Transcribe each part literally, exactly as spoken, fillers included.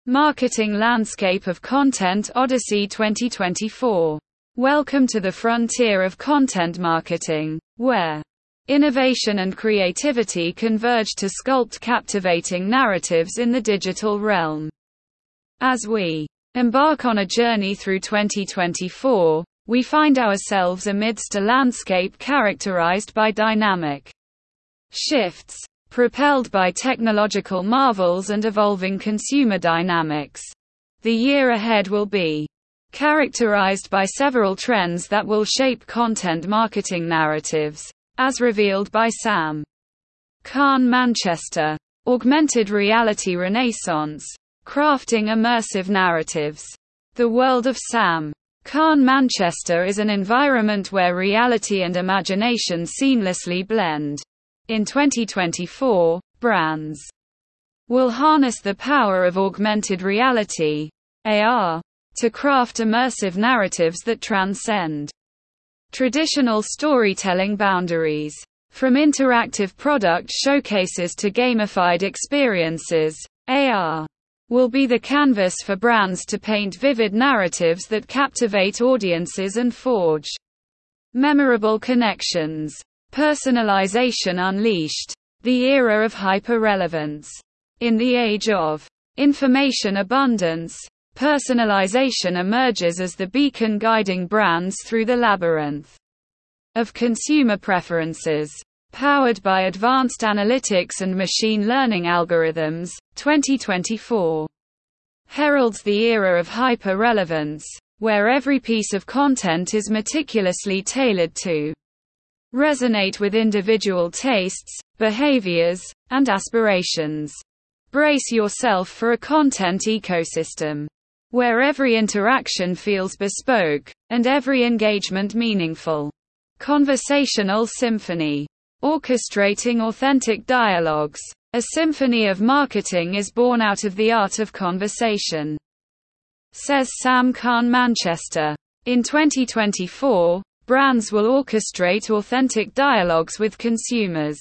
Marketing Landscape of Content Odyssey twenty twenty-four. Welcome to the frontier of content marketing, where innovation and creativity converge to sculpt captivating narratives in the digital realm. As we embark on a journey through twenty twenty-four, we find ourselves amidst a landscape characterized by dynamic shifts, propelled by technological marvels and evolving consumer dynamics. The year ahead will be characterized by several trends that will shape content marketing narratives, as revealed by Sam Khan Manchester. Augmented Reality Renaissance. Crafting Immersive Narratives. The world of Sam Khan Manchester is an environment where reality and imagination seamlessly blend. In twenty twenty-four, brands will harness the power of augmented reality, A R, to craft immersive narratives that transcend traditional storytelling boundaries. From interactive product showcases to gamified experiences, A R will be the canvas for brands to paint vivid narratives that captivate audiences and forge memorable connections. Personalization unleashed. The era of hyper-relevance. In the age of information abundance, personalization emerges as the beacon guiding brands through the labyrinth of consumer preferences. Powered by advanced analytics and machine learning algorithms, twenty twenty-four heralds the era of hyper-relevance, where every piece of content is meticulously tailored to resonate with individual tastes, behaviors, and aspirations. Brace yourself for a content ecosystem where every interaction feels bespoke, and every engagement meaningful. Conversational Symphony. Orchestrating authentic dialogues. A symphony of marketing is born out of the art of conversation, says Sam Khan Manchester. In twenty twenty-four, brands will orchestrate authentic dialogues with consumers,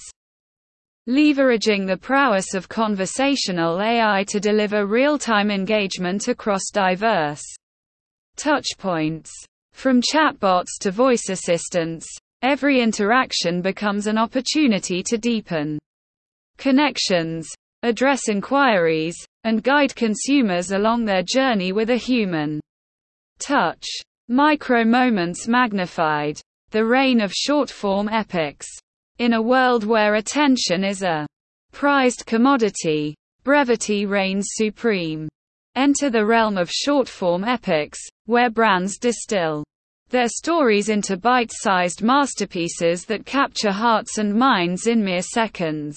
leveraging the prowess of conversational A I to deliver real-time engagement across diverse touchpoints. From chatbots to voice assistants, every interaction becomes an opportunity to deepen connections, address inquiries, and guide consumers along their journey with a human touch. Micro-moments magnified. The reign of short-form epics. In a world where attention is a prized commodity, brevity reigns supreme. Enter the realm of short-form epics, where brands distill their stories into bite-sized masterpieces that capture hearts and minds in mere seconds.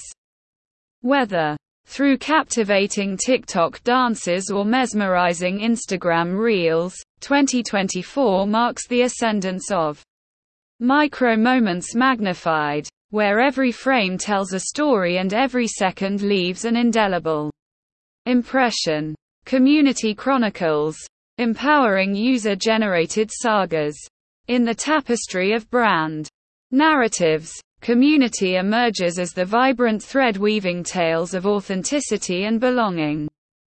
Whether through captivating TikTok dances or mesmerizing Instagram reels, twenty twenty-four marks the ascendance of micro-moments magnified, where every frame tells a story and every second leaves an indelible impression. Community Chronicles. Empowering user-generated sagas. In the tapestry of brand narratives, community emerges as the vibrant thread weaving tales of authenticity and belonging.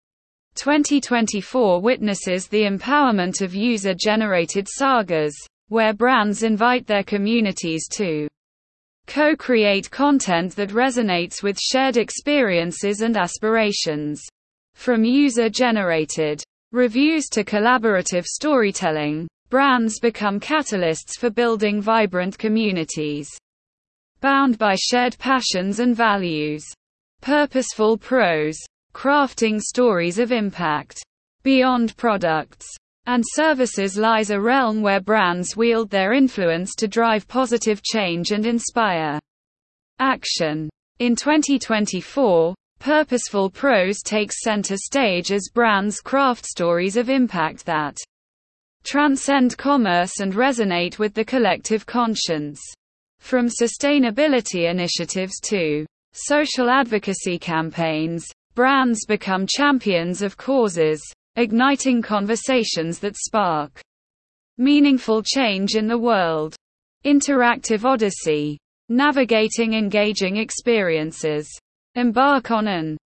twenty twenty-four witnesses the empowerment of user-generated sagas, where brands invite their communities to co-create content that resonates with shared experiences and aspirations. From user-generated reviews to collaborative storytelling, brands become catalysts for building vibrant communities bound by shared passions and values. Purposeful prose. Crafting stories of impact. Beyond products and services lies a realm where brands wield their influence to drive positive change and inspire action. In twenty twenty-four, purposeful prose takes center stage as brands craft stories of impact that transcend commerce and resonate with the collective conscience. From sustainability initiatives to social advocacy campaigns, brands become champions of causes, igniting conversations that spark meaningful change in the world. Interactive Odyssey. Navigating engaging experiences. Embark on an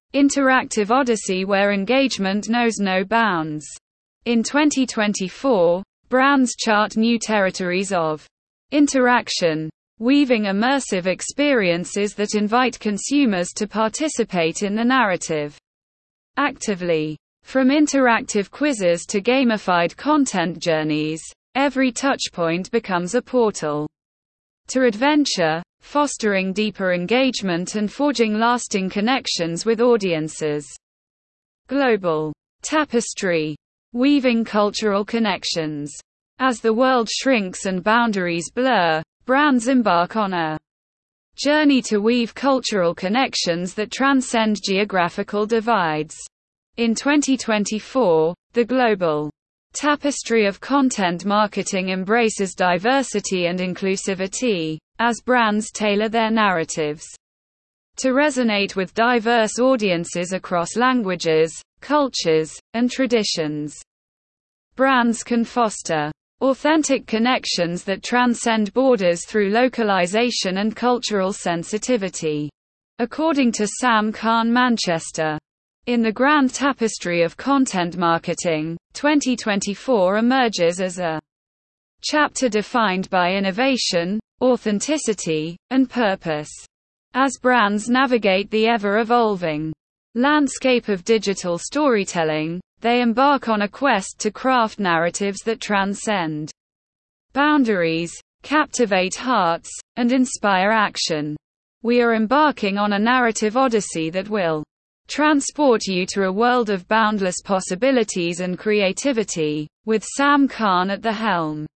interactive odyssey where engagement knows no bounds. In twenty twenty-four, brands chart new territories of interaction, weaving immersive experiences that invite consumers to participate in the narrative actively. From interactive quizzes to gamified content journeys, every touchpoint becomes a portal to adventure, fostering deeper engagement and forging lasting connections with audiences. Global tapestry, weaving cultural connections. As the world shrinks and boundaries blur, brands embark on a journey to weave cultural connections that transcend geographical divides. In twenty twenty-four, the global tapestry of content marketing embraces diversity and inclusivity, as brands tailor their narratives to resonate with diverse audiences across languages, cultures, and traditions. Brands can foster authentic connections that transcend borders through localization and cultural sensitivity. According to Sam Khan Manchester, in the grand tapestry of content marketing, twenty twenty-four emerges as a chapter defined by innovation, authenticity, and purpose. As brands navigate the ever-evolving landscape of digital storytelling, they embark on a quest to craft narratives that transcend boundaries, captivate hearts, and inspire action. We are embarking on a narrative odyssey that will transport you to a world of boundless possibilities and creativity, with Sam Khan at the helm.